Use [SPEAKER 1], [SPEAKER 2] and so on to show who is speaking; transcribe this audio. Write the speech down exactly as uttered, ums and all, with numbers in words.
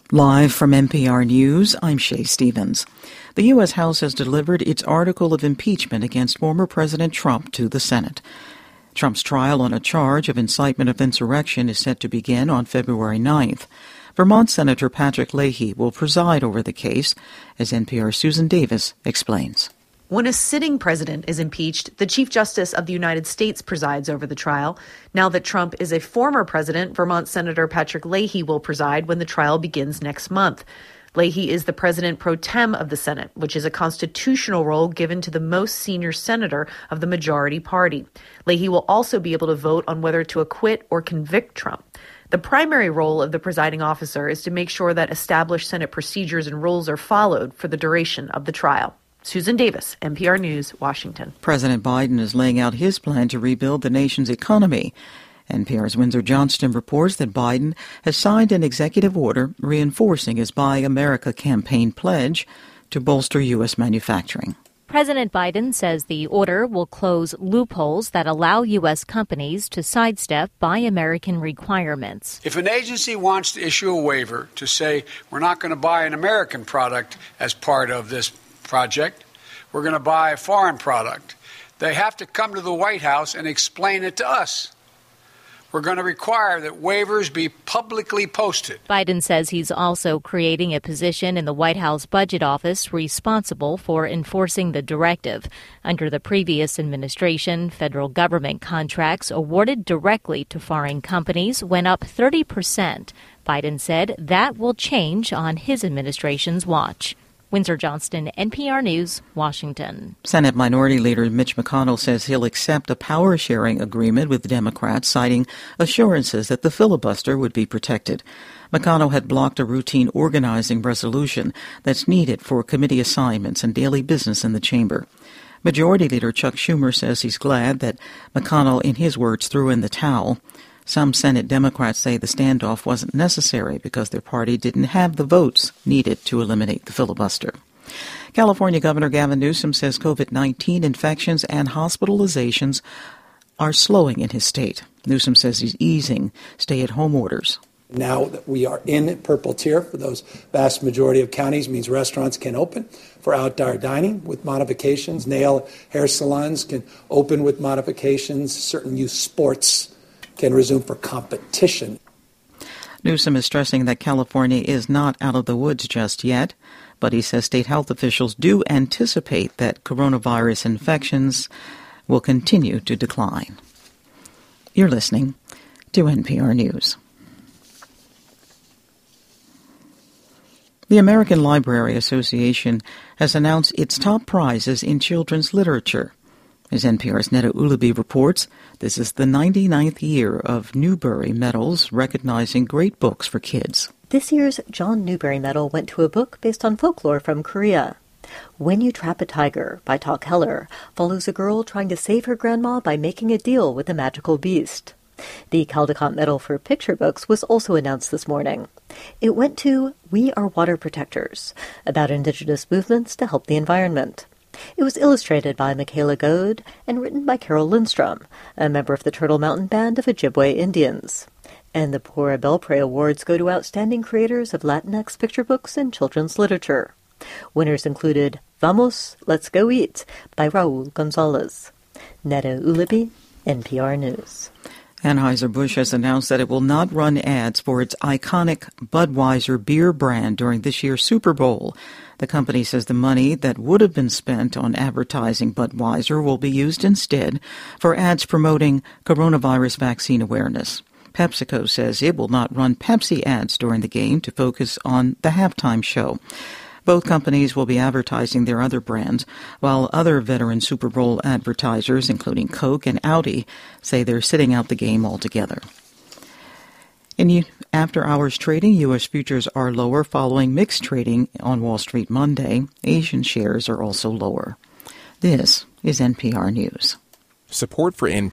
[SPEAKER 1] Live from N P R News, I'm Shay Stevens. The U S. House has delivered its article of impeachment against former President Trump to the Senate. Trump's trial on a charge of incitement of insurrection is set to begin on February ninth. Vermont Senator Patrick Leahy will preside over the case, as N P R's Susan Davis explains.
[SPEAKER 2] When a sitting president is impeached, the Chief Justice of the United States presides over the trial. Now that Trump is a former president, Vermont Senator Patrick Leahy will preside when the trial begins next month. Leahy is the president pro tem of the Senate, which is a constitutional role given to the most senior senator of the majority party. Leahy will also be able to vote on whether to acquit or convict Trump. The primary role of the presiding officer is to make sure that established Senate procedures and rules are followed for the duration of the trial. Susan Davis, N P R News, Washington.
[SPEAKER 1] President Biden is laying out his plan to rebuild the nation's economy. N P R's Windsor Johnston reports that Biden has signed an executive order reinforcing his Buy America campaign pledge to bolster U S manufacturing.
[SPEAKER 3] President Biden says the order will close loopholes that allow U S companies to sidestep Buy American requirements.
[SPEAKER 4] If an agency wants to issue a waiver to say we're not going to buy an American product as part of this project, we're going to buy a foreign product, they have to come to the White House and explain it to us. We're going to require that waivers be publicly posted.
[SPEAKER 3] Biden says he's also creating a position in the White House Budget Office responsible for enforcing the directive. Under the previous administration, federal government contracts awarded directly to foreign companies went up thirty percent. Biden said that will change on his administration's watch. Windsor Johnston, N P R News, Washington.
[SPEAKER 1] Senate Minority Leader Mitch McConnell says he'll accept a power-sharing agreement with Democrats, citing assurances that the filibuster would be protected. McConnell had blocked a routine organizing resolution that's needed for committee assignments and daily business in the chamber. Majority Leader Chuck Schumer says he's glad that McConnell, in his words, threw in the towel. Some Senate Democrats say the standoff wasn't necessary because their party didn't have the votes needed to eliminate the filibuster. California Governor Gavin Newsom says COVID nineteen infections and hospitalizations are slowing in his state. Newsom says he's easing stay-at-home orders.
[SPEAKER 5] Now that we are in purple tier for those vast majority of counties means restaurants can open for outdoor dining with modifications. Nail hair salons can open with modifications. Certain youth sports can resume for competition.
[SPEAKER 1] Newsom is stressing that California is not out of the woods just yet, but he says state health officials do anticipate that coronavirus infections will continue to decline. You're listening to N P R News. The American Library Association has announced its top prizes in children's literature. As N P R's Netta Ulaby reports, this is the ninety-ninth year of Newbery Medals recognizing great books for kids.
[SPEAKER 6] This year's John Newbery Medal went to a book based on folklore from Korea. When You Trap a Tiger by Tak Heller follows a girl trying to save her grandma by making a deal with a magical beast. The Caldecott Medal for Picture Books was also announced this morning. It went to We Are Water Protectors, about indigenous movements to help the environment. It was illustrated by Michaela Goad and written by Carol Lindstrom, a member of the Turtle Mountain Band of Ojibwe Indians. And the Pura Belpre Awards go to outstanding creators of Latinx picture books and children's literature. Winners included Vamos, Let's Go Eat by Raul Gonzalez. Netta Ulaby, N P R News.
[SPEAKER 1] Anheuser-Busch has announced that it will not run ads for its iconic Budweiser beer brand during this year's Super Bowl. The company says the money that would have been spent on advertising Budweiser will be used instead for ads promoting coronavirus vaccine awareness. PepsiCo says it will not run Pepsi ads during the game to focus on the halftime show. Both companies will be advertising their other brands, while other veteran Super Bowl advertisers, including Coke and Audi, say they're sitting out the game altogether. In after-hours trading, U S futures are lower following mixed trading on Wall Street Monday. Asian shares are also lower. This is N P R News.
[SPEAKER 7] Support for N